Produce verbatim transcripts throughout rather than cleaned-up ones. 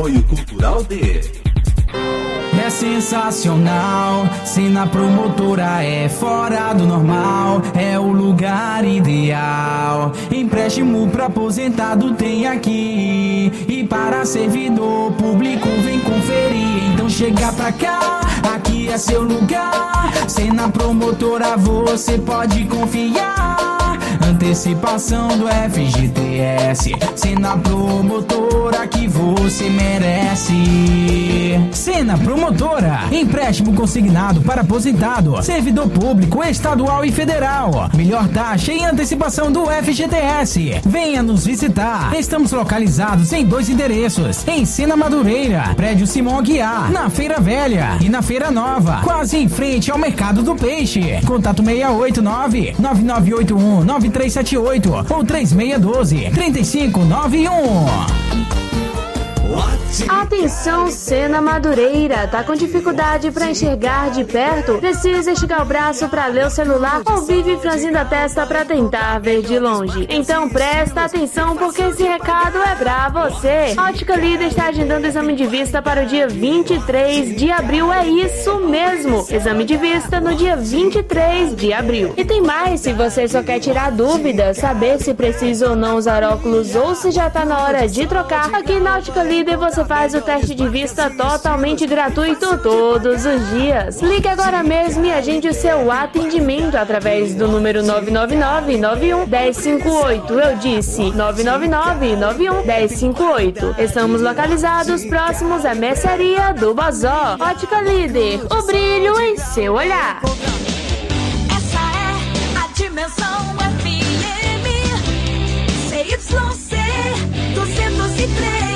Apoio Cultural de... É sensacional, Sena Promotora é fora do normal, é o lugar ideal. Empréstimo pra aposentado tem aqui, e para servidor público vem conferir. Então chega pra cá, aqui é seu lugar. Sena Promotora você pode confiar. Antecipação do F G T S, Sena Promotora que você merece. Sena Promotora, empréstimo consignado para aposentado, servidor público estadual e federal. Melhor taxa e antecipação do F G T S. Venha nos visitar. Estamos localizados em dois endereços: em Sena Madureira, prédio Simão Aguiar, na Feira Velha, e na Feira Nova, quase em frente ao Mercado do Peixe. Contato seis oito nove, nove nove oito um, nove três sete oito ou três seis um dois, três cinco nove um. Atenção, Sena Madureira, tá com dificuldade pra enxergar de perto? Precisa esticar o braço pra ler o celular ou vive franzindo a testa pra tentar ver de longe? Então presta atenção, porque esse recado é pra você. A Ótica Líder está agendando exame de vista para o dia vinte e três de abril, é isso mesmo, exame de vista no dia vinte e três de abril. E tem mais, se você só quer tirar dúvidas, saber se precisa ou não usar óculos ou se já tá na hora de trocar, aqui na Ótica Líder você faz o teste de vista totalmente gratuito todos os dias. Ligue agora mesmo e agende o seu atendimento através do número nove nove nove, nove um, um zero cinco oito. Eu disse nove nove nove, nove um, um zero cinco oito. Estamos localizados próximos à mercearia do Bozó. Ótica Líder, o brilho em seu olhar. Essa é a Dimensão F M C Y C duzentos e três.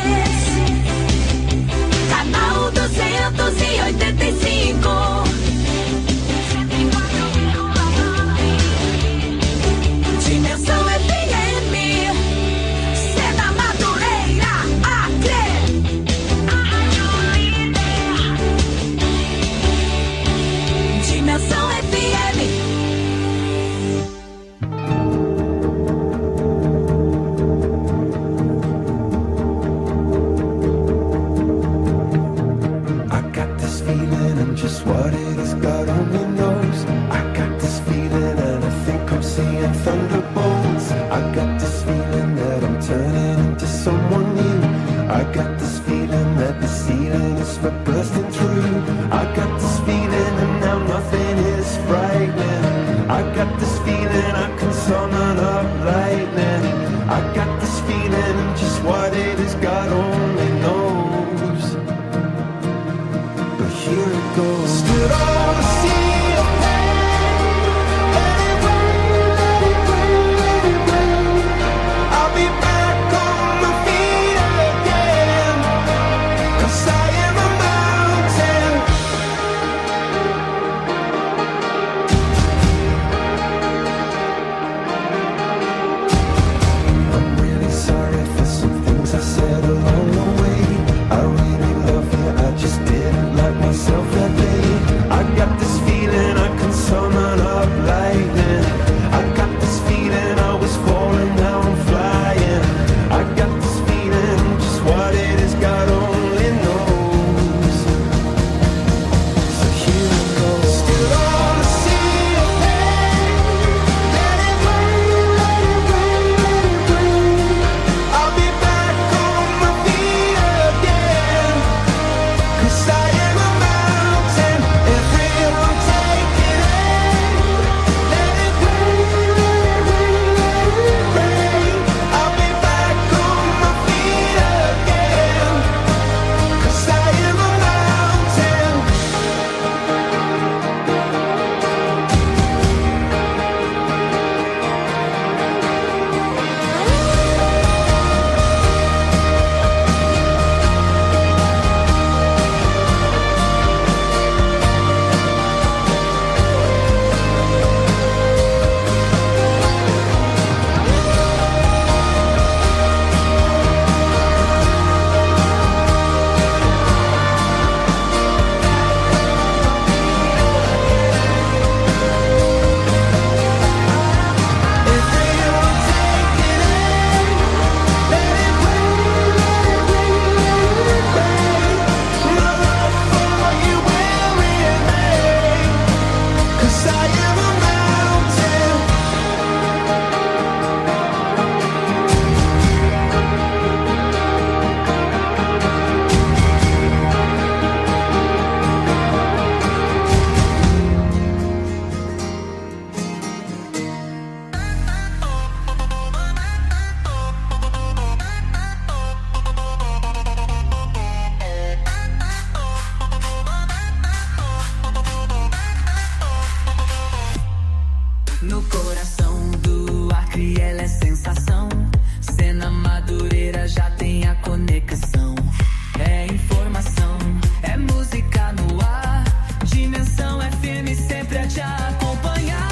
Canal duzentos e oitenta e cinco. Dimensão F M. Sena Madureira, Acre. Dimensão F M. coração do Acre, ela é sensação. Cena Madureira já tem a conexão. É informação, é música no ar. Dimensão F M sempre a te acompanhar.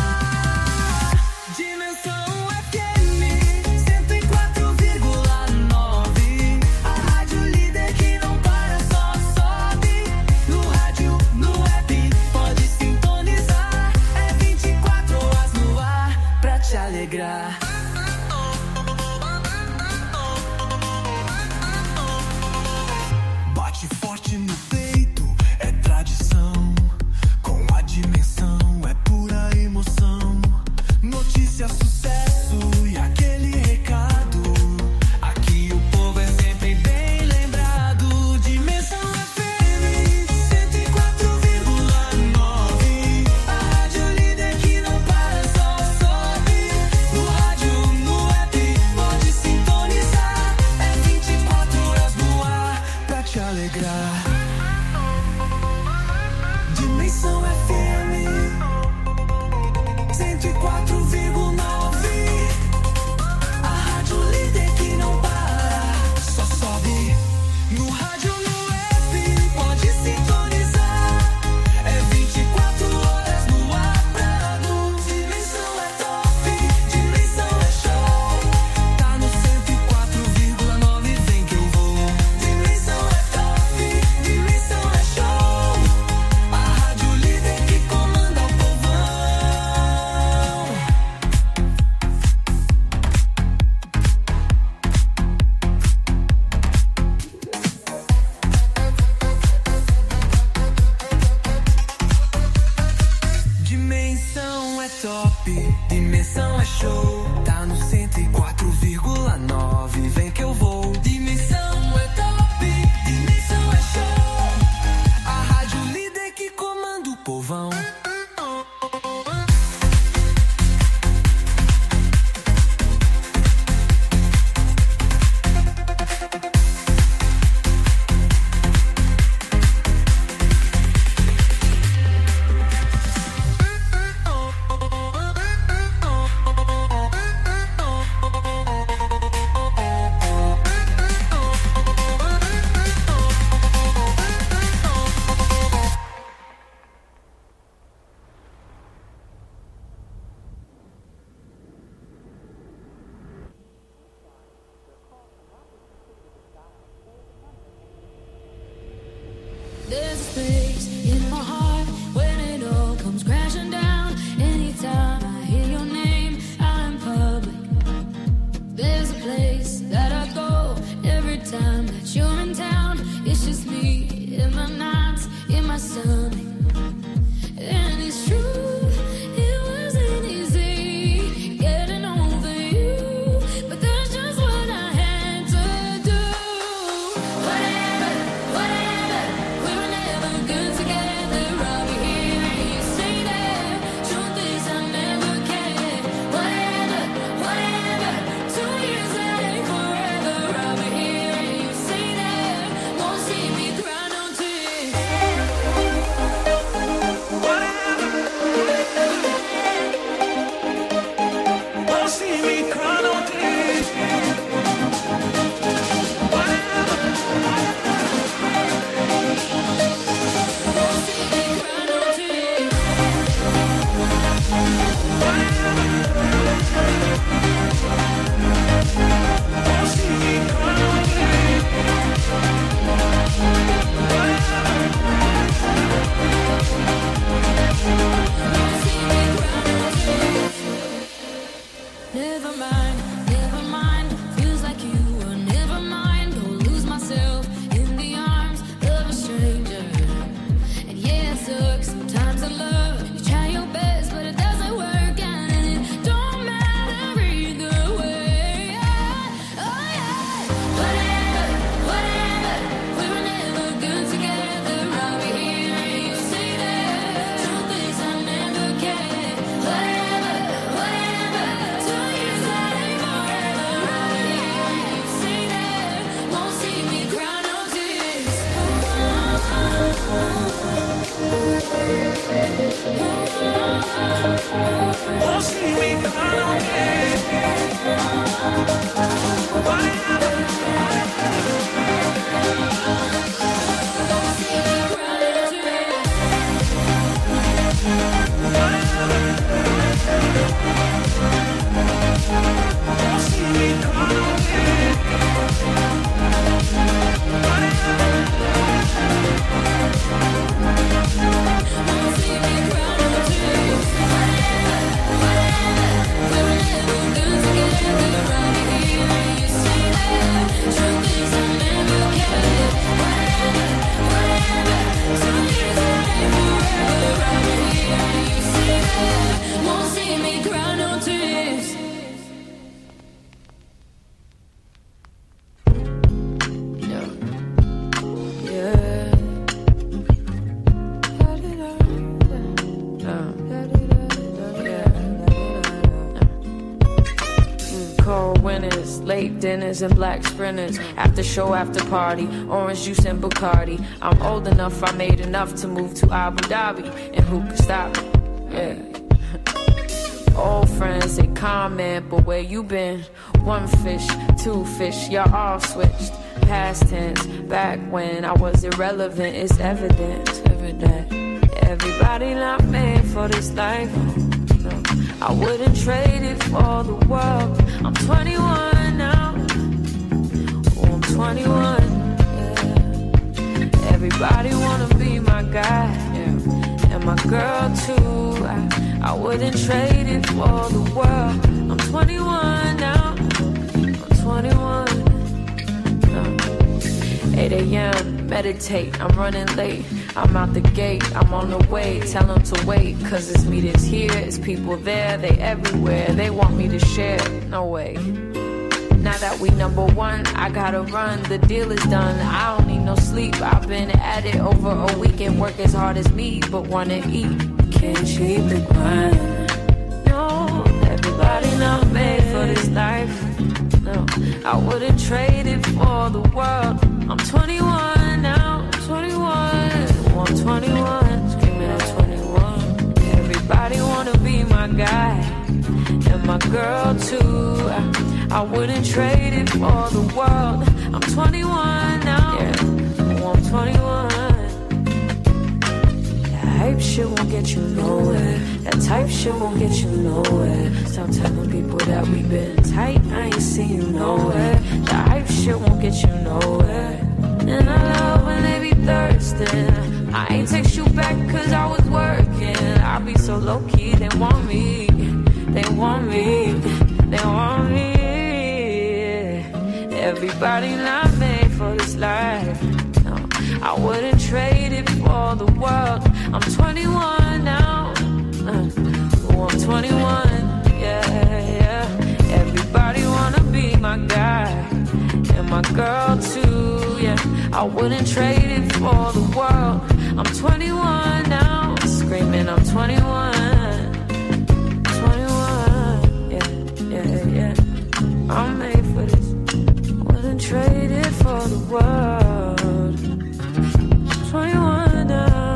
Dimensão F M cento e quatro vírgula nove. A rádio líder que não para, só sobe. No rádio, no app, pode sintonizar. É vinte e quatro horas no ar pra te alegrar. Bate forte no peito, é tradição. Com a dimensão, é pura emoção. Notícia, sucesso e aquele recado. Aqui o povo é sempre bem lembrado. Dimensão F M cento e quatro vírgula nove. A rádio líder que não para, só sobe. No rádio, no app, pode sintonizar. É vinte e quatro horas no ar pra te alegrar. Dimensão F M cento e quatro vírgula nove. A rádio líder que não para, só sobe. No rádio, no app, pode sintonizar. É vinte e quatro horas no ar pra tu. Dimensão é top, dimensão é show. Tá no cento e quatro vírgula nove, vem que eu vou. Dimensão é top, dimensão é show. A rádio líder que comanda o povão. Dimensão é top, dimensão é show. Tá no cento e quatro vírgula nove, vem que eu vou. Dimensão é top, dimensão é show. A rádio líder que comanda o povão. There's a space in my heart when it all comes crashing down. Anytime I hear your name out in public, there's a place that I go every time that you're in town. It's just me in my nights, in my stomach. And it's true, it wasn't easy getting over you, but that's just what I had to do. Whatever, whatever, we were never good together. I'll be here and you stay there. Truth is I never cared. Whatever, whatever, two years later, forever. I'll be here and you stay there. Won't see me cry no tears. Won't see me cry no tears. Won't see me cry no tears. Won't see me cry no tears. Won't see me cry no tears. Never mind, never mind. Feels like you were never mind. Go lose myself in the arms of a stranger. And yeah, it sucks sometimes to love. You try your best, but it doesn't work out, and it don't matter either way. Oh yeah, whatever, whatever. We were never good together. I'll be here and you stay there. Truth is I never cared. Whatever, whatever. Two years later, winners, late dinners and black sprinters, after show, after party, orange juice and Bacardi. I'm old enough, I made enough to move to Abu Dhabi, and who could stop me? Yeah. Old friends, they comment, but where you been? One fish, two fish, y'all all switched. Past tense, back when I was irrelevant, it's evident, evident. Everybody not made for this life. No, I wouldn't trade it for the world. I'm twenty-one now. Oh, I'm twenty-one. Yeah. Everybody wanna be my guy, yeah. And my girl too. I, I wouldn't trade it for the world. I'm twenty-one now. I'm twenty-one. eight a.m. meditate, I'm running late. I'm out the gate, I'm on the way. Tell them to wait, cause it's me that's here. It's people there, they everywhere. They want me to share, no way. Now that we number one, I gotta run. The deal is done, I don't need no sleep. I've been at it over a week and work as hard as me, but wanna eat. Can't cheat the grind. No, everybody not made for this life. No, I wouldn't trade it for the world. I'm twenty-one now, I'm twenty-one. Oh, I'm twenty-one, screaming I'm twenty-one. Everybody wanna be my guy, and my girl too. I, I wouldn't trade it for the world. I'm twenty-one now, yeah. Oh, I'm twenty-one. Type shit won't get you nowhere. That type shit won't get you nowhere. Stop telling people that we been tight. I ain't seen you nowhere. That hype shit won't get you nowhere. And I love when they be thirsting. I ain't text you back cause I was working. I be so low key. They want me. They want me. They want me. Everybody not made for this life. No, I wouldn't trade it for the world. I'm twenty-one now. Uh, oh, I'm twenty-one. Yeah, yeah. Everybody wanna be my guy, and my girl too. Yeah, I wouldn't trade it for the world. I'm twenty-one now. Screaming, I'm twenty-one. twenty-one. Yeah, yeah, yeah. I'm made for this. Wouldn't trade it for the world. twenty-one now.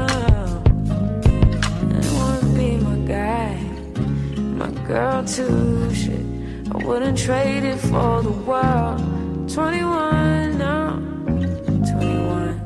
My girl too, shit. I wouldn't trade it for the world. twenty-one now. twenty-one.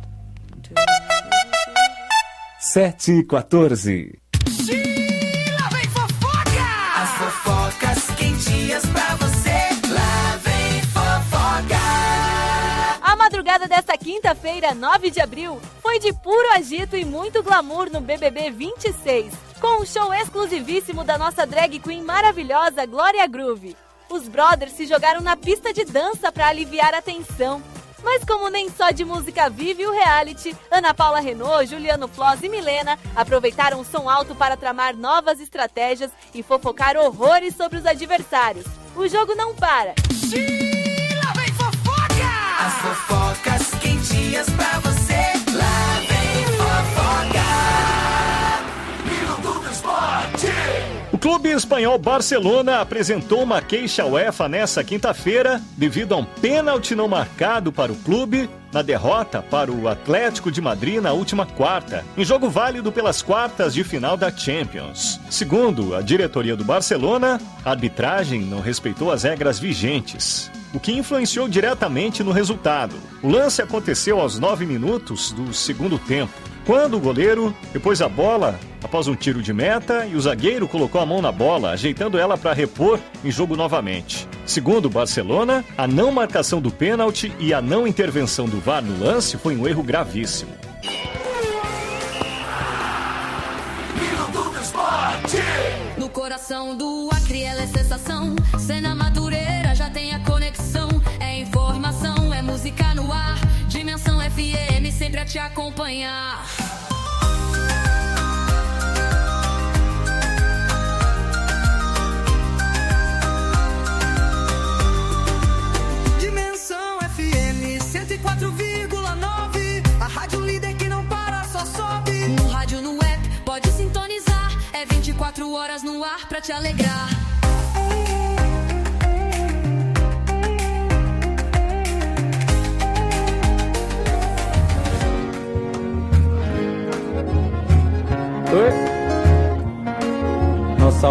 sete e quatorze. Lá vem fofoca! As fofocas quentinhas pra você. Lá vem fofoca! A madrugada desta quinta-feira, nove de abril, foi de puro agito e muito glamour no B B B vinte e seis. Com um show exclusivíssimo da nossa drag queen maravilhosa Glória Groove. Os brothers se jogaram na pista de dança para aliviar a tensão. Mas como nem só de música vive o reality, Ana Paula Renault, Juliano Floss e Milena aproveitaram o som alto para tramar novas estratégias e fofocar horrores sobre os adversários. O jogo não para. Sim, lá vem fofoca! As fofocas quentinhas pra você. Lá vem fofoca! O clube espanhol Barcelona apresentou uma queixa à UEFA nesta quinta-feira devido a um pênalti não marcado para o clube na derrota para o Atlético de Madrid na última quarta, em jogo válido pelas quartas de final da Champions. Segundo a diretoria do Barcelona, a arbitragem não respeitou as regras vigentes, o que influenciou diretamente no resultado. O lance aconteceu aos nove minutos do segundo tempo, quando o goleiro repôs a bola após um tiro de meta e o zagueiro colocou a mão na bola, ajeitando ela para repor em jogo novamente. Segundo o Barcelona, a não marcação do pênalti e a não intervenção do V A R no lance foi um erro gravíssimo. No coração do Acre ela é sensação, cena madureira já tem a conexão, é informação, é música no ar, Dimensão F M sempre a te acompanhar. Dimensão F M cento e quatro vírgula nove, a rádio líder que não para, só sobe. No rádio, no app, pode sintonizar, é vinte e quatro horas no ar pra te alegrar.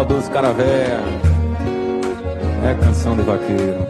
saudoso cara véia. É canção de vaqueiro.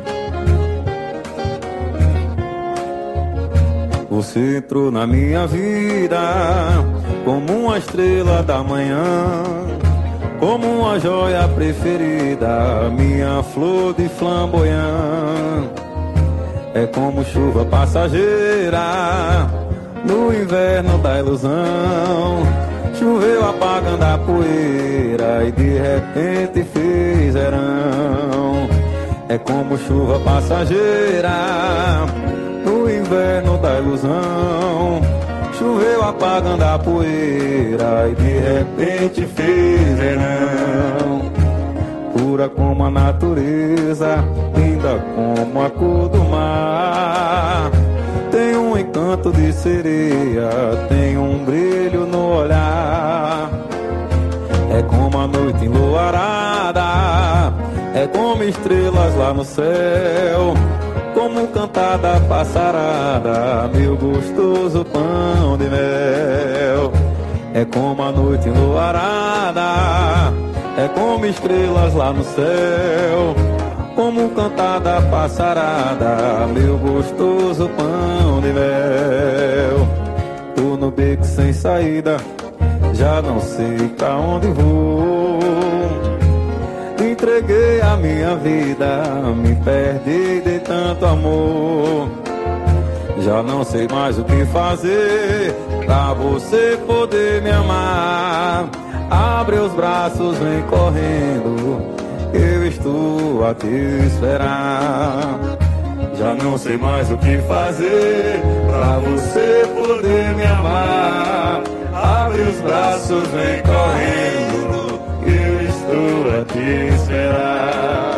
Você entrou na minha vida como uma estrela da manhã, como uma joia preferida, minha flor de flamboyant. É como chuva passageira no inverno da ilusão. Choveu apagando a poeira e de repente fez verão. É como chuva passageira no inverno da ilusão. Choveu apagando a poeira e de repente fez verão. Pura como a natureza, linda como a cor do mar. Tem um encanto de sereia, tem um brilho no olhar. É como a noite enluarada, é como estrelas lá no céu, como cantada passarada, meu gostoso pão de mel. É como a noite enluarada, é como estrelas lá no céu, como cantada passarada, meu gostoso pão de mel. Tô no beco sem saída, já não sei pra onde vou. Entreguei a minha vida, me perdi de tanto amor. Já não sei mais o que fazer pra você poder me amar. Abre os braços, vem correndo, eu estou a te esperar. Já não sei mais o que fazer pra você poder me amar. Abre os braços, vem correndo, eu estou a te esperar.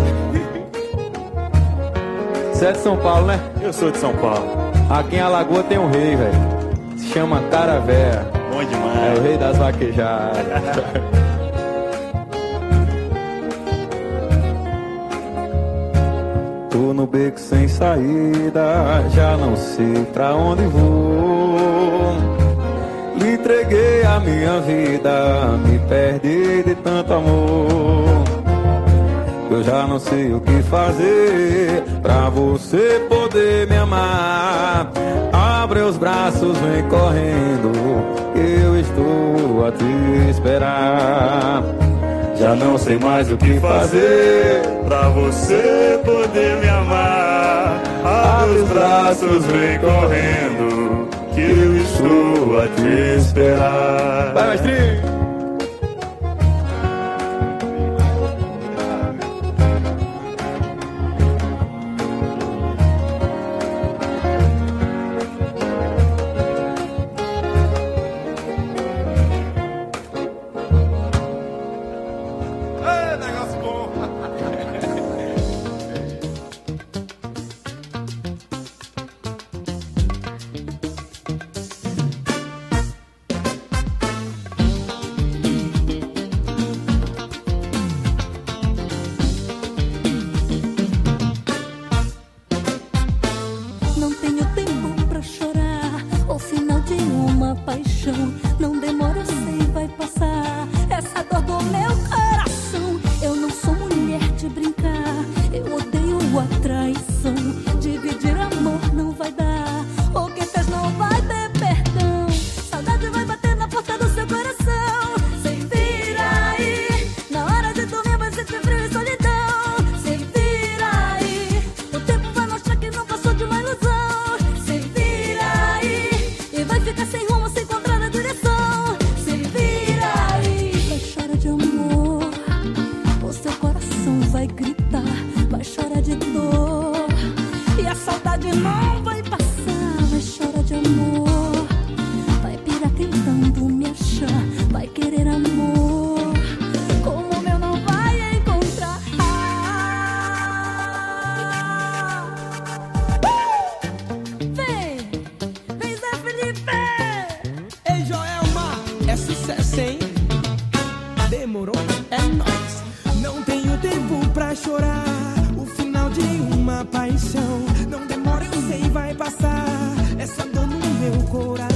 Você é de São Paulo, né? Eu sou de São Paulo. Aqui em Alagoas tem um rei, velho. Se chama Cara Véia. Bom demais. É o rei das vaquejadas. Tô no beco sem saída, já não sei pra onde vou. Lhe entreguei a minha vida, me perdi de tanto amor. Eu já não sei o que fazer pra você poder me amar. Abre os braços, vem correndo, eu estou a te esperar. Já não sei mais o que fazer pra você poder me amar. Abre os braços, vem correndo, que eu estou a te esperar. Vai, mestrinho!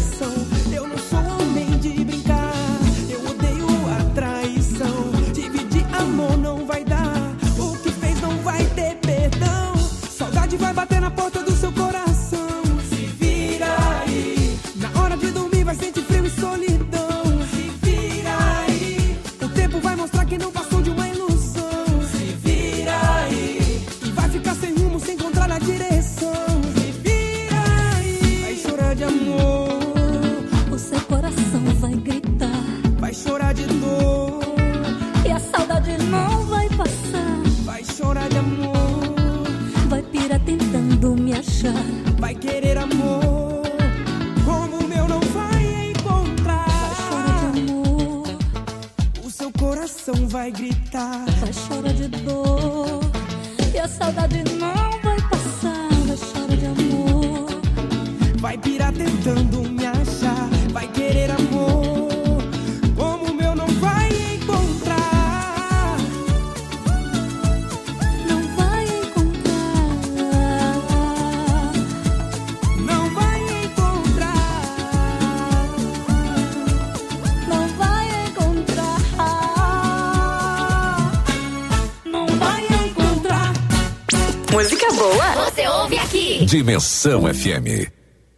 Dividir voltar. Vai chorar de dor e a saudade não vai passar. Vai chorar de amor. Vai pirar tentando me achar. Vai querer amor como o meu não vai encontrar. Não vai encontrar. Não vai encontrar. Não vai encontrar. Não vai encontrar. Música boa, você ouve aqui. Dimensão F M.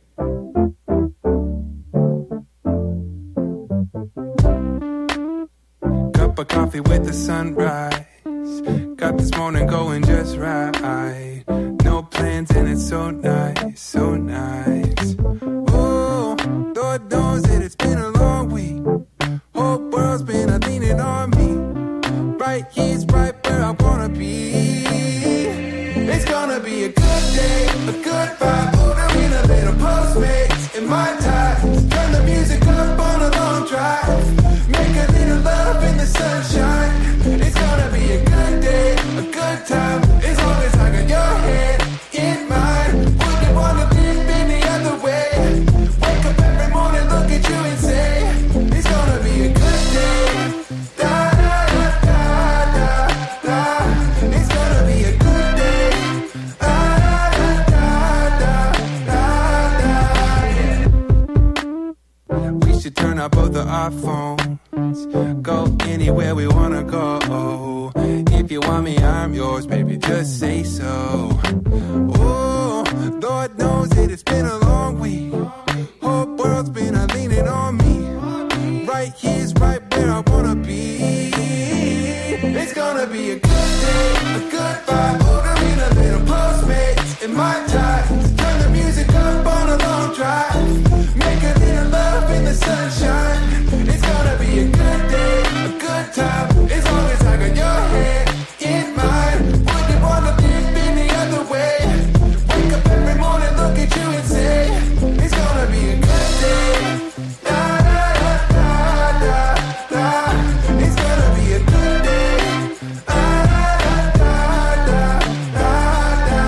Cup of coffee with the sunrise. Got this morning going just right. No plans and it's so nice, so nice. Oh, Lord knows that it's been a long week. Whole world's been a leaning on me. Right here's right where I wanna be. It's gonna be a good day, a good vibe. Ordering a little Postmates in my ties. Turn the music up on a long drive. Make a little love in the sunshine. It's gonna be a good day, a good time. As long as I got your hand in mine. Wouldn't wanna live any other way. Wake up every morning, look at you and say, it's gonna be a good day. Da da da da da da. It's gonna be a good day. Da da da da da da. We should turn up both of our phones. Go anywhere we wanna go. If you want me, I'm yours, baby, just say so. Oh, Lord knows that it's been a long week. Whole world's been a leaning on me. Right here's right where I wanna be. It's gonna be a good day, a good vibe. Ordering a little Postmates in my ties. Turn the music up on a long drive. Make a little love in the sunshine. It's gonna be a good day, a good time. As long as I got your hand in mine. Wouldn't wanna live any other way. Wake up every morning, look at you and say, it's gonna be a good day. Da da da da da da. It's gonna be a good day. Da da da da da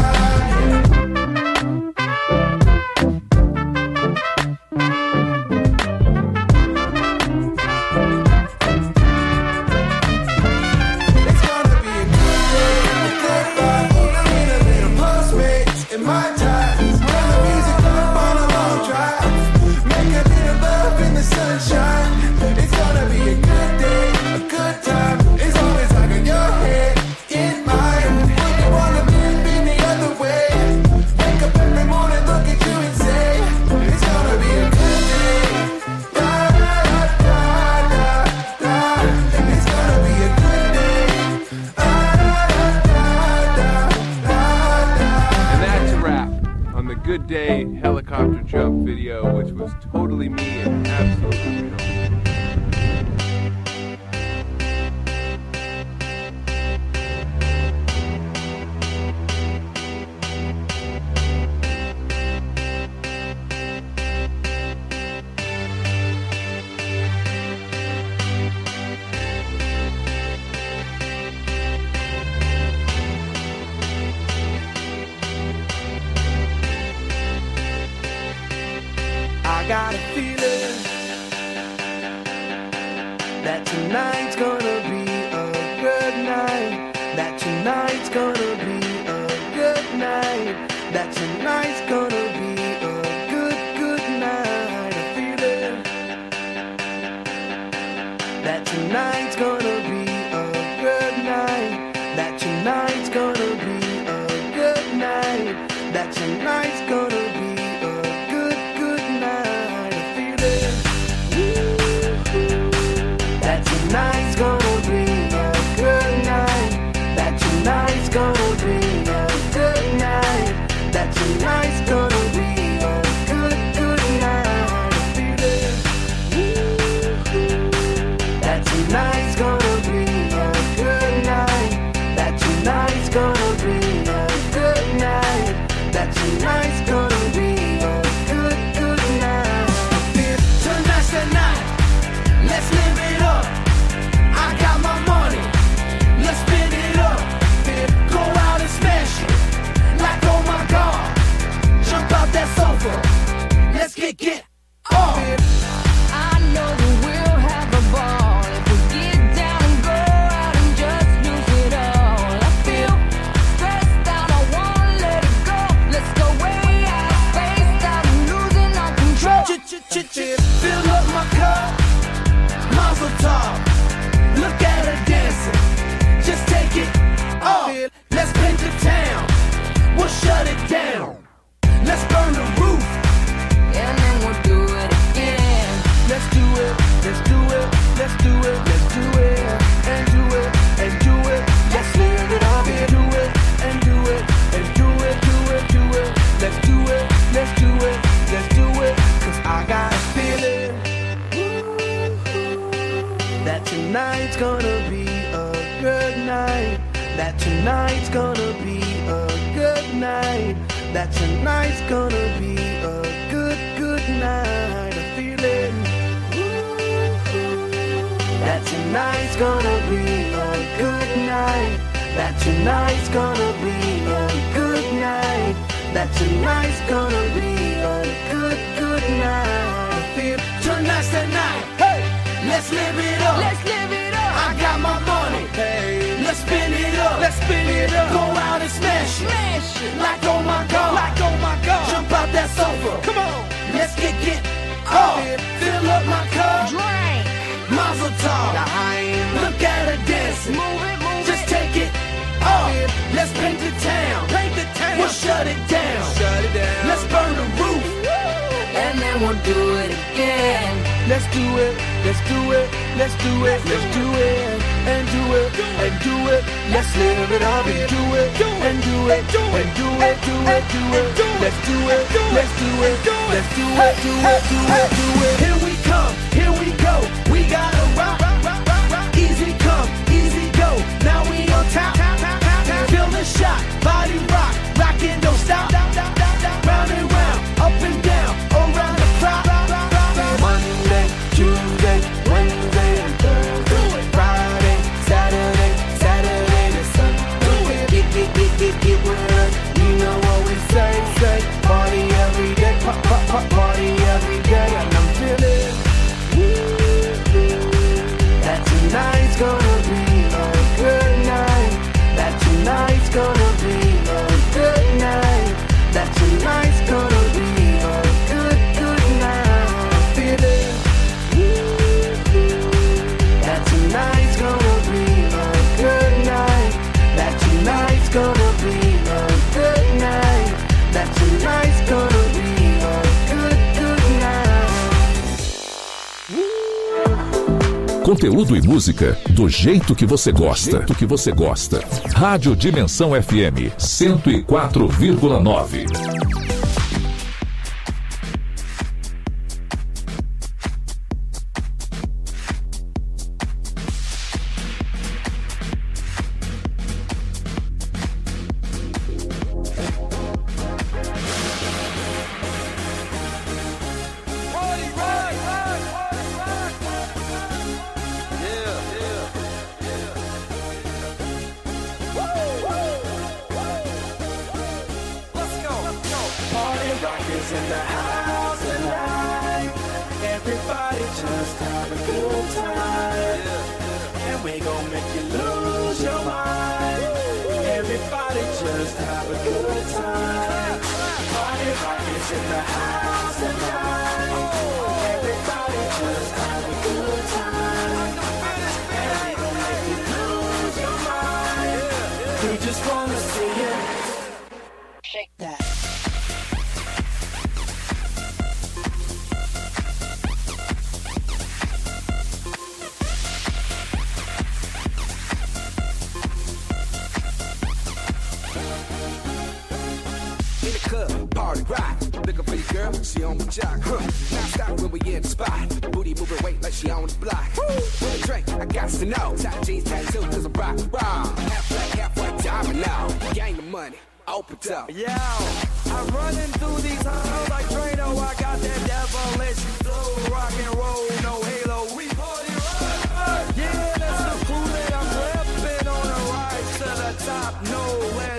It's gonna be a good day, a good vibe. Ordering a little Postmates in my ties. Turn the music up on a long drive. Make a little love in the sunshine. It's gonna be a good day, a good time. As long as I got your hand in mine. Wouldn't wanna live any other way. Wake up every morning, look at you and say, it's gonna be a good day. Da da da da da. It's gonna be a good day. Da da da da da. And that's a wrap on the Good Day helicopter jump video, which was totally me and absolutely real. I got a feeling that tonight's gonna be a good night. That tonight's gonna be a good night. That tonight's gonna be a good, good night. A feeling that tonight's gonna be a good night. That tonight's gonna be a good night. That tonight's gonna be a good, good night. A feeling that tonight's gonna be a good night. That tonight kick it off. I know that we'll have a ball if we get down and go out and just lose it all. I feel stressed out, I wanna let it go. Let's go way out of space, I'm losing all control. Fill up my cup, Mazel tov. Look at her dancing, just take it off. Let's paint the town, we'll shut it down. Let's burn the roof, and then we'll do it again. Let's do it, let's do it, let's do it, let's do it, and do it, and do it. Let's live it up and do it, and do it, and do it, do it, do it. Let's do it, let's do it, let's do it. Cause I got a feeling that tonight's gonna be a good night. That tonight's gonna be a good night. That tonight's gonna be a good, good night. A feeling that tonight's gonna be a good night. That tonight's gonna be a good night. That tonight's gonna be a good, good night. I feel tonight's the night. Hey, let's live it up. Let's live it up. I got my money. Hey, let's spin it up. Let's spin it up. Go out and smash it. Smash it. Like oh my god. Like oh my god. Jump out that sofa. Come on. Let's get it off. Fill up my cup. Drink. Mazel tov. Look at her dancing. Move it, move Just it. take it off. Let's paint the town. Paint the town. We'll shut it down. Shut it down. Let's burn the roof. And then we'll do it again. Let's do it, let's do it, let's do it, let's do it, and do it, and do it. Let's live it up and do it, and do it, and do it, do it, do it. Let's do it, let's do it, let's do it, do it, do it, do it. Here we come, here we go. We gotta rock, easy come, easy go. Now we on top, feel the shot, body rock, rockin' don't stop. Round and round, up and down, around the clock. Monday, Tuesday, Wednesday, and Thursday, Friday, Saturday, Saturday to Sunday. Get, get, get, get, get with us. You know what we say, say. Party every day, pop, pop, pop, party every day. And I'm feeling that tonight's gonna be a good night. That tonight's gonna be a good night. That tonight's gonna be a good, good night. I'm feeling that tonight's gonna be a good night. That tonight's gonna be a good night. That tonight's gonna be a good, good night. Conteúdo e música do jeito que você gosta. Do jeito que você gosta. Rádio Dimensão F M cento e quatro vírgula nove.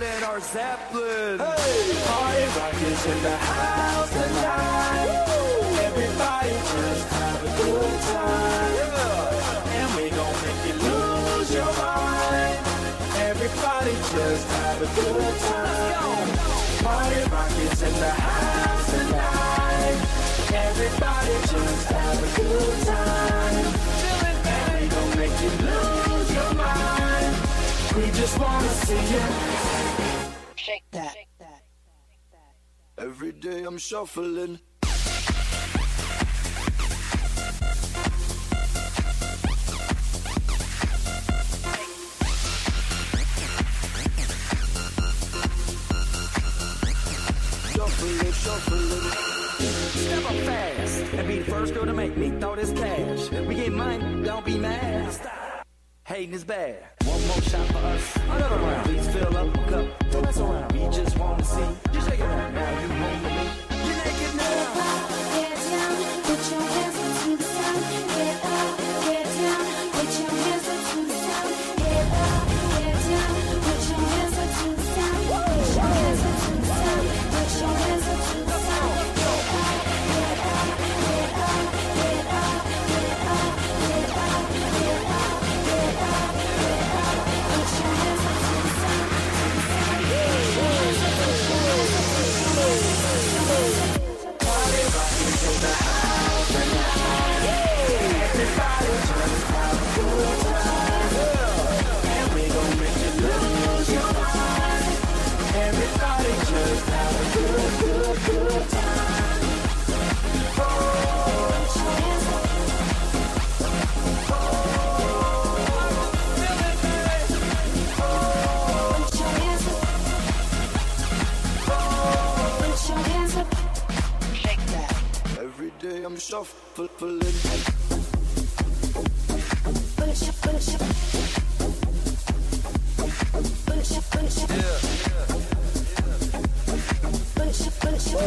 Zeppelin. Hey, party rockers in the house tonight. time. And we gon' make you lose your mind. Everybody just have a good time. Party rockets in the house tonight. Everybody just have a good time. And we gon' make you lose your mind. We just wanna see you shake that. Every day I'm shuffling. Shuffling, shuffling. Step up fast and be the first girl to make me throw this cash. We get money, don't be mad. Stop. Hating is bad. One more shot for us. Another round. Please fill up a cup. Don't mess around. We just want to see you shake it out. Now you home with me. You're naked now. Get down, put your hands up to the sun. Get up, get down, put your hands up to the sun. Get up, get down, put your hands up to the sun. Put your hands up to the sun. Put your hands up to the sun. Get up, get up, get up, get up, get up, get up, get up, get up, get up. Put your hands up to the sun. Party rockets in the house tonight. Everybody just have a good time. And we gon' make you lose your mind. Everybody just have a good, good, good time. Oh, put your hands up. Oh, feel it, baby. Oh, Put your hands up. Put your hands up. shake that. Every day I'm shuffling. Put your, put your, put your, put your, put your, put your.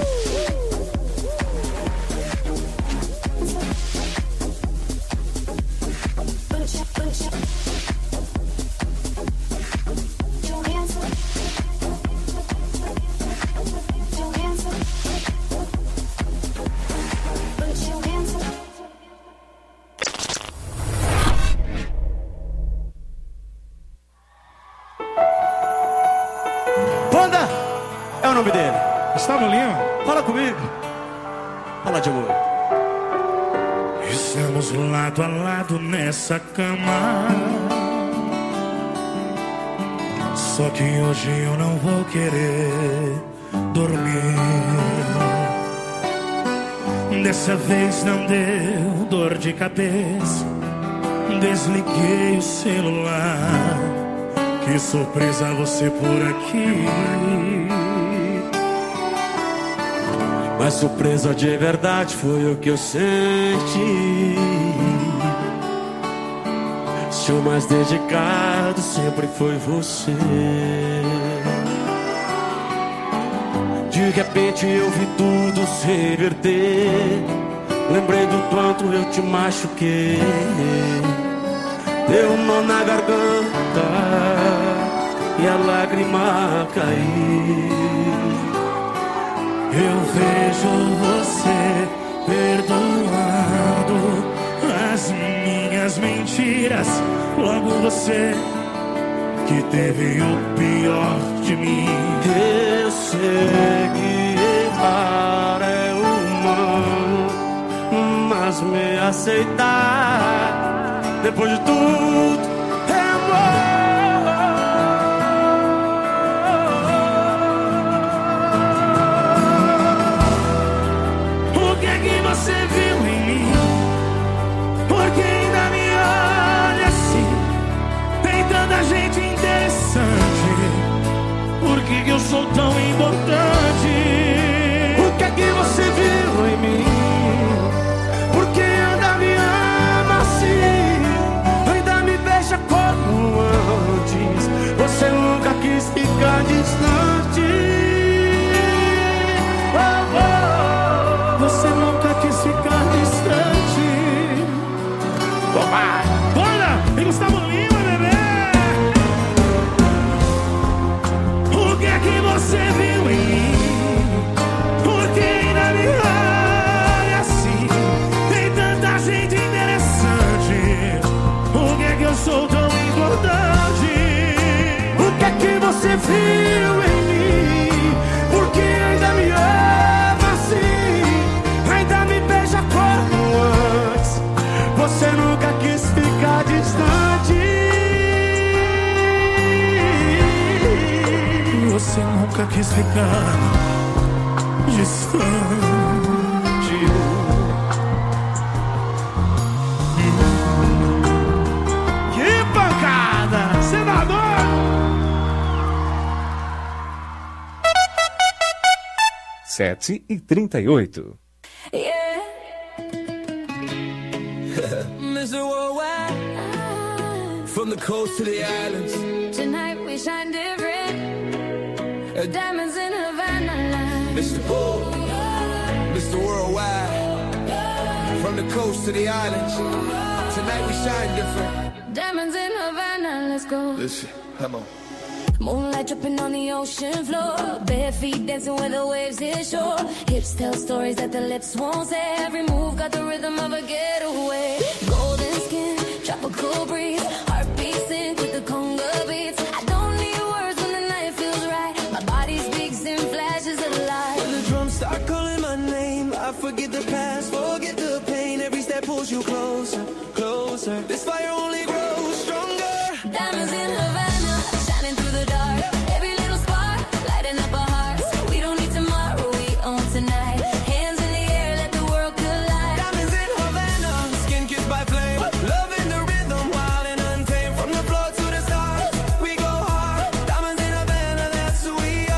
Put your, put your. Put your hands up. Put your hands up. Put your hands up. Panda é o nome dele. Gustavo Lima, fala comigo. Fala de amor. Estamos lado a lado nessa cama. Só que hoje eu não vou querer dormir. Dessa vez não deu dor de cabeça. Desliguei o celular. Que surpresa você por aqui. Mas surpresa de verdade foi o que eu senti. Seu mais dedicado sempre foi você. De repente eu vi tudo se reverter. Lembrei do quanto eu te machuquei. Deu um nó na garganta e a lágrima caiu. Eu vejo você perdoando as minhas mentiras. Logo você que teve o pior de mim. Eu sei que errar é humano, mas me aceitar depois de tudo é amor. O que é que você viu em mim? Porque ainda me olha assim. Tem tanta gente interessante. Por que que eu sou tão importante? O que é que você viu em mim? Porque ainda me ama assim. Ainda me beija como antes. Você nunca quis ficar distante. Oh, oh. Você nunca quis ficar distante. Opa! Bora! E Gustavo Lima, bebê! O que é que você viu em mim? Porque ainda me olha assim. Tem tanta gente interessante. você viu em mim, porque ainda me ama assim, ainda me beija como antes. Você nunca quis ficar distante, você nunca quis ficar distante. Que pancada, senador! sete e trinta e oito. Yeah. Mister Worldwide, from the coast to the islands. Tonight we shine different. Diamonds in Havana line. Mister Bull, Mister Worldwide, from the coast to the islands. Tonight we shine different. Diamonds in Havana, let's go. Listen, come on. Moonlight dripping on the ocean floor, bare feet dancing where the waves hit shore. Hips tell stories that the lips won't say. Every move got the rhythm of a getaway. Golden skin, tropical breeze, heartbeat sync with the conga beats. I don't need words when the night feels right. My body speaks in flashes of light. When the drums start calling my name, I forget the past, forget the pain. Every step pulls you closer, closer. This fire only grows stronger. Diamonds in Havana, shining through the dark. Every little spark, lighting up our hearts. We don't need tomorrow, we own tonight. Hands in the air, let the world collide. Diamonds in Havana, skin kissed by flame. Love in the rhythm, wild and untamed. From the floor to the stars, we go hard. Diamonds in Havana, that's who we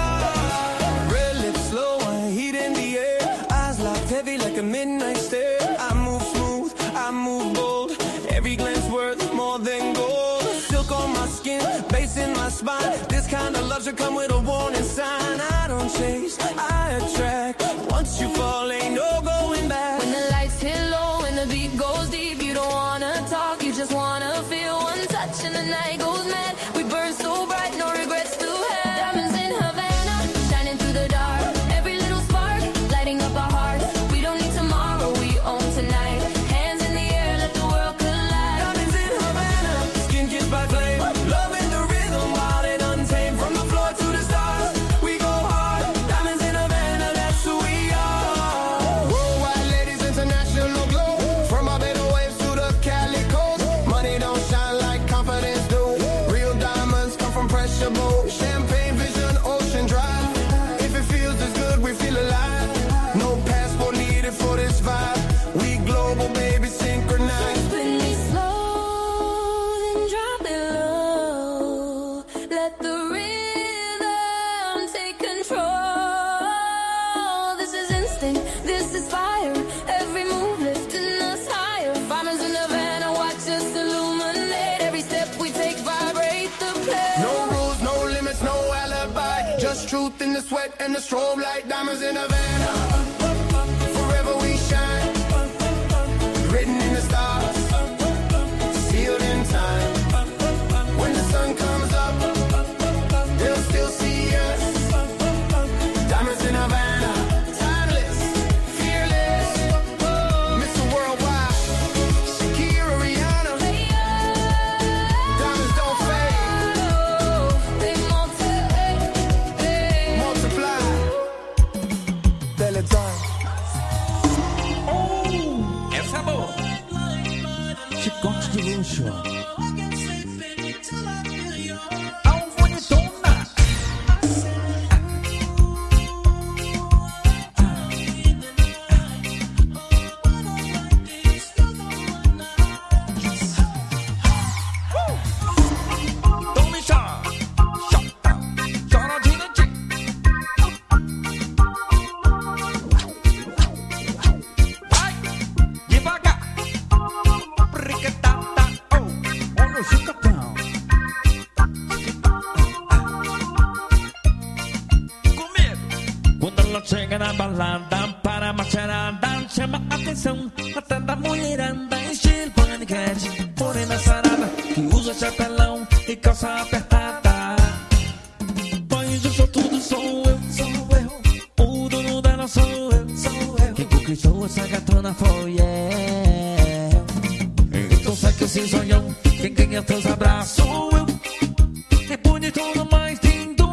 are. Red lips, slow wine, heat in the air. Eyes locked heavy like a midnight stare. I move smooth, I move bold. Every glance worth more than gold. Silk on my skin, bass in my spine. This kind of love should come with a warning sign. I don't chase, I attract. Once you fall, ain't no going back. When the lights hit low and the beat goes deep, you don't wanna talk, you just wanna feel one touch and the night goes mad. We burn so bright, no regrets to have. Diamonds in Havana, shining through the dark. Every little spark, lighting up our hearts. We don't need tomorrow, we own tonight. Hands in the air, let the world collide. Diamonds in Havana, skin kissed by flame. Love in the rhythm, wild and untamed. From the floor to the stars, we go hard. Diamonds in Havana, that's who we are. Worldwide ladies, international glow. From our better waves to the Cali coast. Money don't shine like confidence do. Real diamonds come from pressure boat. Champagne vision, ocean drive. If it feels as good, we feel alive. No passport needed for this vibe. We global, baby, synchronized. Spin me slow, then drop it low. Let the rhythm take control. This is instinct, this is fire. Every move lifting us higher. Diamonds in Havana, watch us illuminate. Every step we take, vibrate the place. No rules, no limits, no alibi. Just truth in the sweat and the strobe light. Diamonds in Havana. Forever we shine. Written in the stars. Sealed in time. When the sun comes up, they'll still see us. Diamonds in Havana. Timeless, fearless. Mister Worldwide. Shakira, Rihanna. Diamonds don't fade. They multiply. Multiply. Peloton. Essa é boa. Chicote de luxo. Alvonitona. Tome chá. Chá. Choradinha de. Vai. Devagar. Riquetata. Oh. Olha o chicotão. Comigo. Quando ela chega na balada, para a macharada, chama a atenção até da mulherada, estilo paniquete, morena sarada, que usa chapelão e calça apertada. Pois eu sou tudo, sou eu, sou eu, o dono dela sou eu, sou eu. Quem conquistou essa gatona foi eu. Então sai que esse sonhão, quem ganha teus abraços sou eu. É bonito, mas lindo.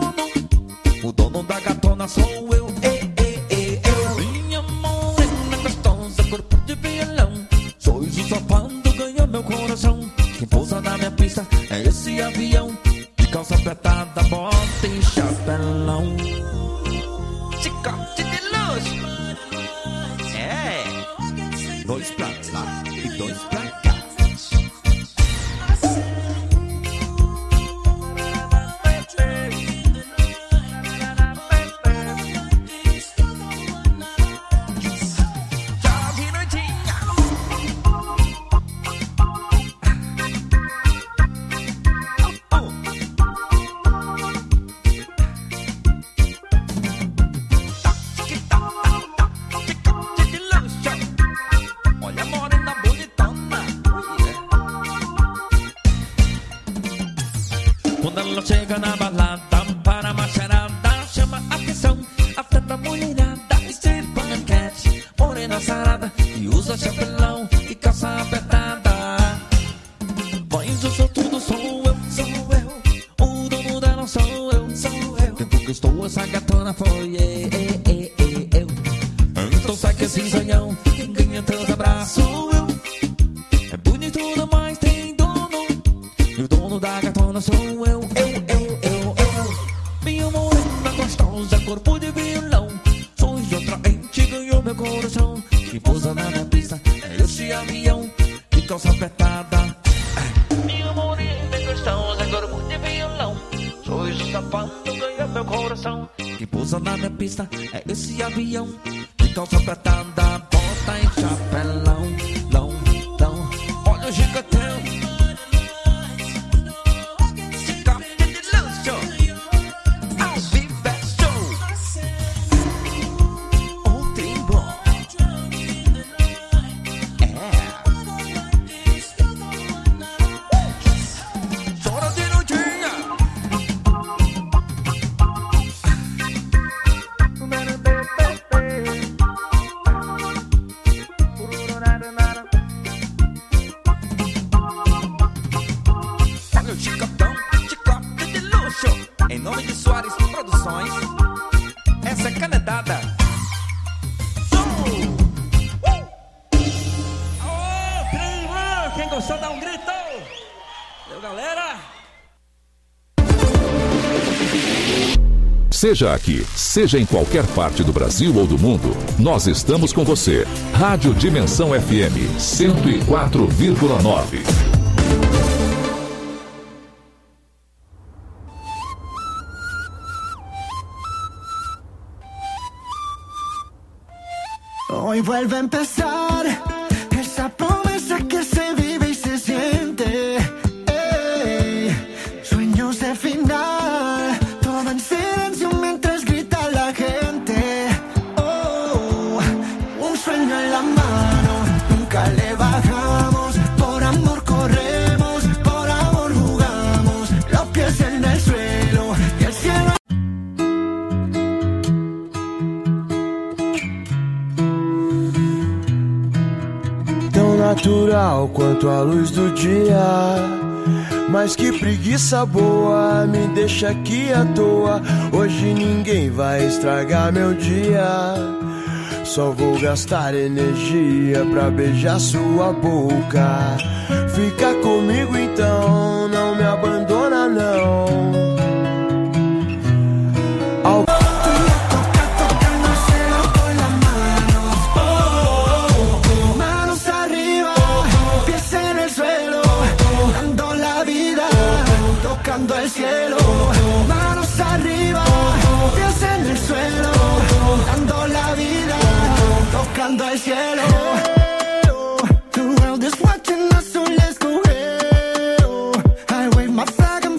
essa gatona foi eu. Então sai que assim sonhão, quem ganha teus abraços eu. É bonito demais, tem dono, e o dono da gatona sou eu. Eu, eu, eu, eu. Minha morena gostosa, corpo de violão, sorriso atraente, ganhou meu coração. Que pousa na minha pista, é esse avião de calça apertada. Minha morena gostosa, corpo de violão, sorriso safado, ganhou meu coração. Que pousa na minha pista, é esse avião de calça apertada, bota em chapelão, lão, lão. Olha o gigantão, capitão de luxo, ao vivo é show. Um trembo, é. Chora de noitinha. Olha o chicotão, chicote de luxo. Em nome de Soares Produções, essa é canedada. Ô, primo, quem gostou dá um grito. Valeu, galera. Seja aqui, seja em qualquer parte do Brasil ou do mundo, nós estamos com você. Rádio Dimensão F M cento e quatro vírgula nove. Hoy vuelve a empezar esa promesa que se vive y se siente. Ey, sueños de final, todo en silencio mientras grita la gente. Oh, un sueño en la mano, nunca le bajamos. Por amor corremos, por amor jugamos. Los pies en el suelo y el cielo. Tão natural quanto a luz do dia, mas que preguiça boa, me deixa aqui à toa. Hoje ninguém vai estragar meu dia, só vou gastar energia pra beijar sua boca. Fica comigo então, não me abandona não. Al- Manos arriba, pies en el suelo, dando la vida, tocando el cielo. Manos arriba, pies en el suelo, dando la vida, tocando el cielo. The world is watching us, so let's go. I wave my flag and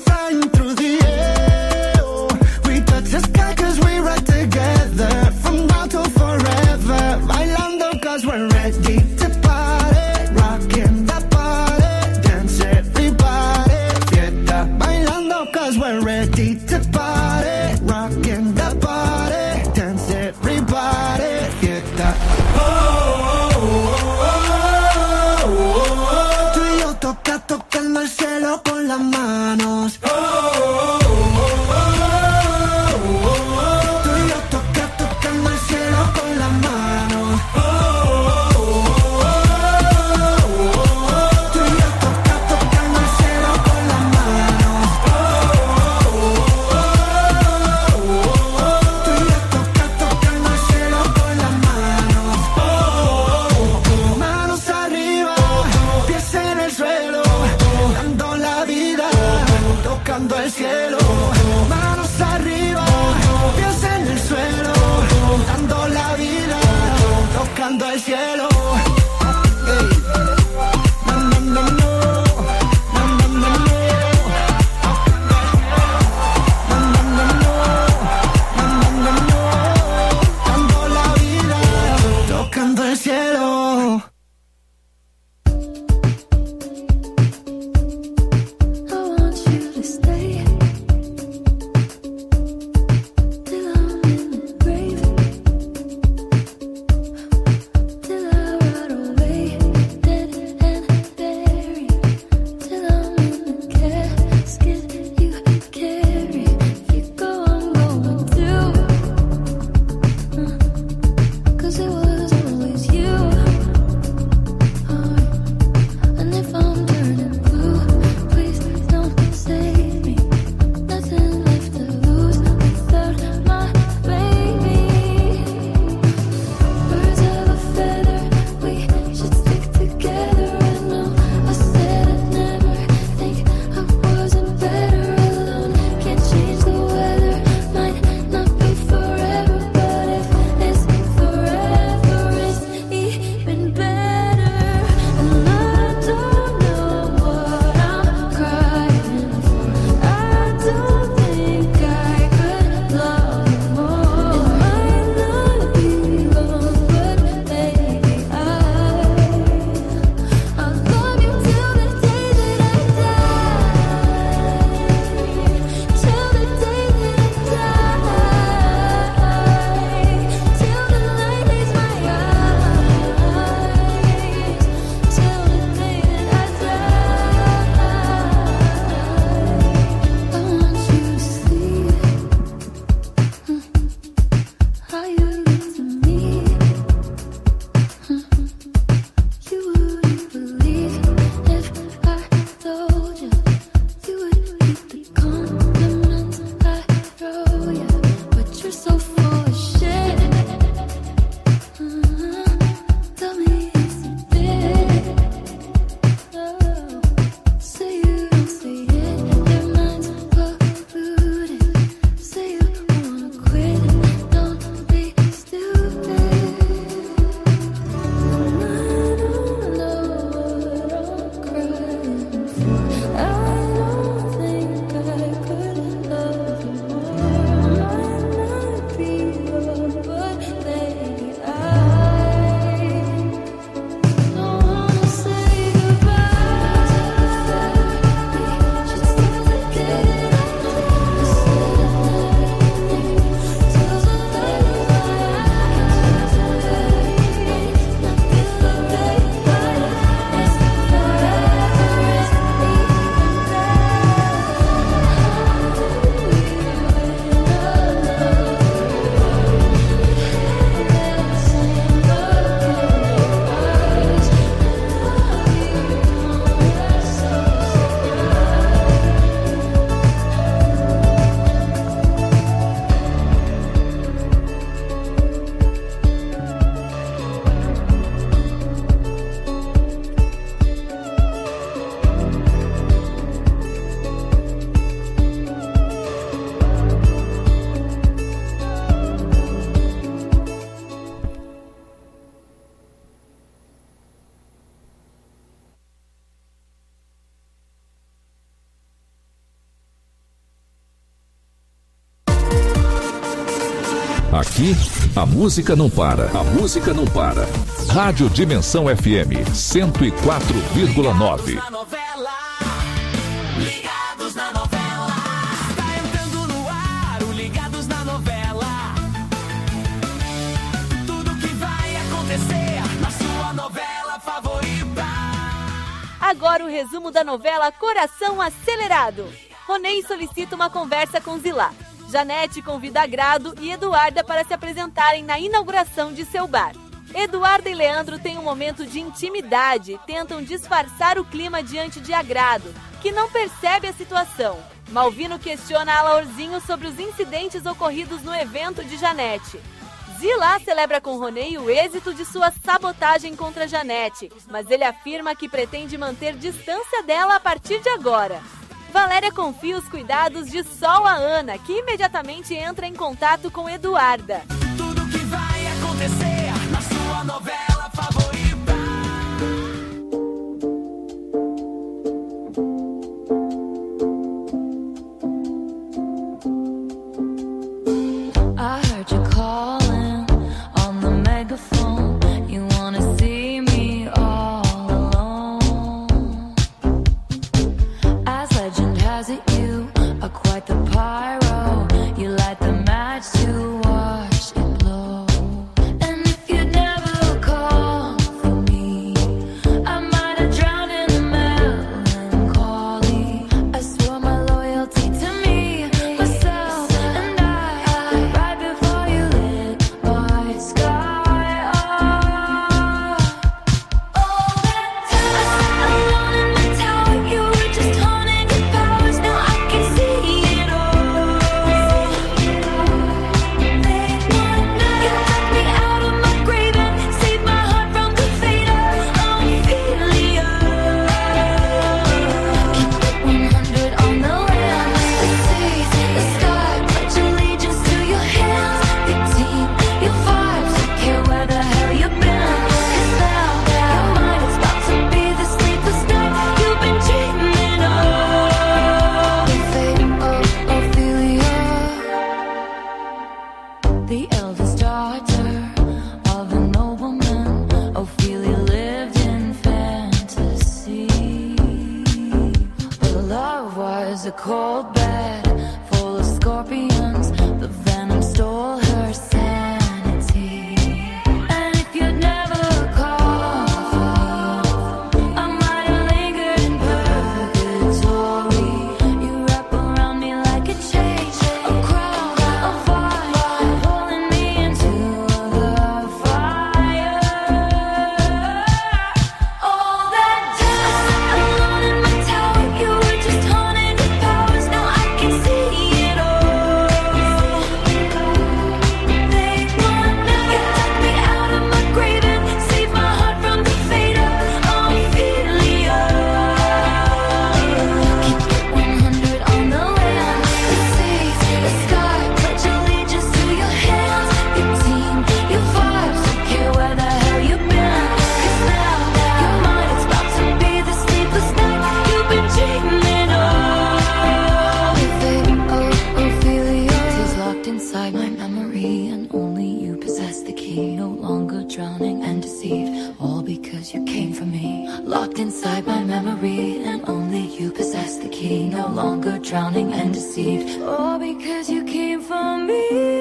Aqui, a música não para. A música não para. Rádio Dimensão F M cento e quatro vírgula nove. Ligados na novela. Tá entrando no ar o Ligados na novela. Tudo que vai acontecer na sua novela favorita. Agora o resumo da novela Coração Acelerado. Ronei solicita uma conversa com Zilá. Janete convida Agrado e Eduarda para se apresentarem na inauguração de seu bar. Eduarda e Leandro têm um momento de intimidade e tentam disfarçar o clima diante de Agrado, que não percebe a situação. Malvino questiona Alaorzinho sobre os incidentes ocorridos no evento de Janete. Zilá celebra com Ronei o êxito de sua sabotagem contra Janete, mas ele afirma que pretende manter distância dela a partir de agora. Valéria confia os cuidados de Sol a Ana, que imediatamente entra em contato com Eduarda. Tudo que vai acontecer na sua novela favorita. I heard you calling on the megaphone. You wanna see me all alone. As legend has it, you are quite the pyro. You light the match to watch it blow. And if you'd never call for me, I might have drowned in the melancholy. I swore my loyalty to me, myself, and I, right before you lit my sky up. All that time I sat alone in the tower, you were just honing your powers. Now I can see it all. They want you took me out of my grave and saved my heart from the fate of Ophelia. Keep it one hundred on the land, the seas, the sky, pledge allegiance to your hands, your team, your vibes, don't care where the hell you've been. 'Cause now your mind is about to be the sleepless night you've been dreaming of. The fate of Ophelia, the eldest daughter of a nobleman. Ophelia lived in fantasy, but her love was a cold bed full of scorpions. The venom stole her sanity. And if you'd never called for me, I might have lingered in purgatory. You wrap around me like a chain, a crown, a fire, pulling me into the fire. All that time alone in my tower, you were just haunting your powers. Now I can see it all. They want you took me out of my grave and saved my heart from the fate of Ophelia. Keep it one hundred on the land, the seas, the sky, pledge allegiance to your hands, your team, your vibes, don't care where the hell you've been. 'Cause now your mind is about to be the sleepless night you've been dreaming of. The fate of Ophelia is locked inside my memory, and only you possess the key. No longer drowning and deceived, all because you came for me. Locked inside my memory, and only you possess the key. No longer drowning and deceived, all because you came for me.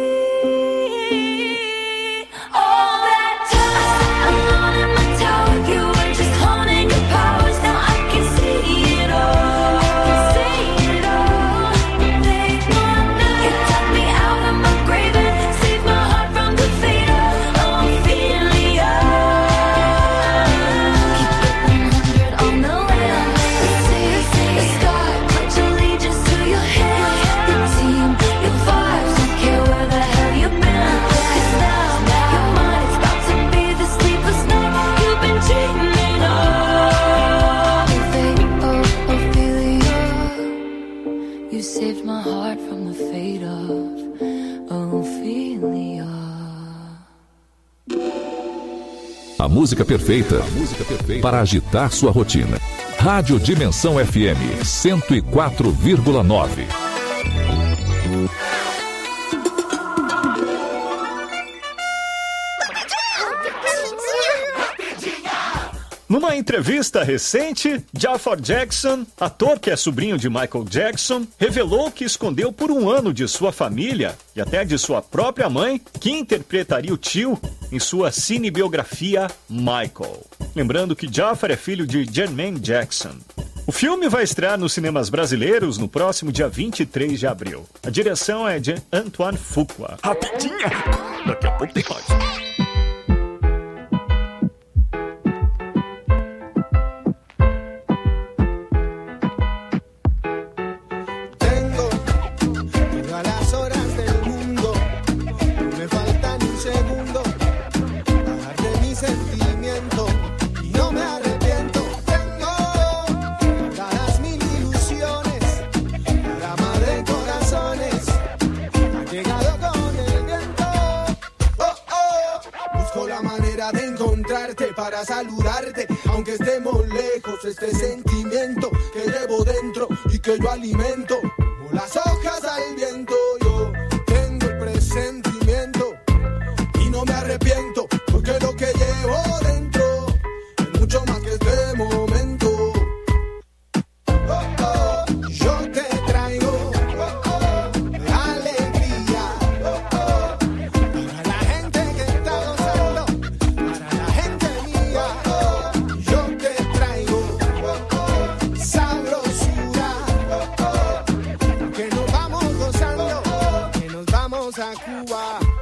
All that time alone in my tower, you were just haunting your powers. Now I can see it all. See it all. They want you took me out of my grave and saved my heart from the fate of Ophelia. Keep it one hundred on the land, the seas, the sky, pledge allegiance to your hands, your team, your vibes, don't care where the hell you've been. 'Cause now your mind is about to be the sleepless night you've been dreaming of. The fate of Ophelia, you saved my heart from the fate of Ophelia. A música perfeita, a música perfeita para agitar sua rotina. Rádio Dimensão F M cento e quatro vírgula nove. Numa entrevista recente, Jafar Jackson, ator que é sobrinho de Michael Jackson, revelou que escondeu por um ano de sua família e até de sua própria mãe que interpretaria o tio em sua cinebiografia Michael. Lembrando que Jafar é filho de Jermaine Jackson. O filme vai estrear nos cinemas brasileiros no próximo dia vinte e três de abril. A direção é de Antoine Fuqua. Rapidinha! Daqui a pouco tem mais. Para saludarte, aunque estemos lejos, este sentimiento que llevo dentro y que yo alimento como las hojas al viento. Yo tengo el presentimiento y no me arrepiento, porque lo que llevo dentro es mucho más que este momento. Oh, oh, yo te traigo oh, oh, alegría oh, oh, para la gente que está gozando. A Cuba.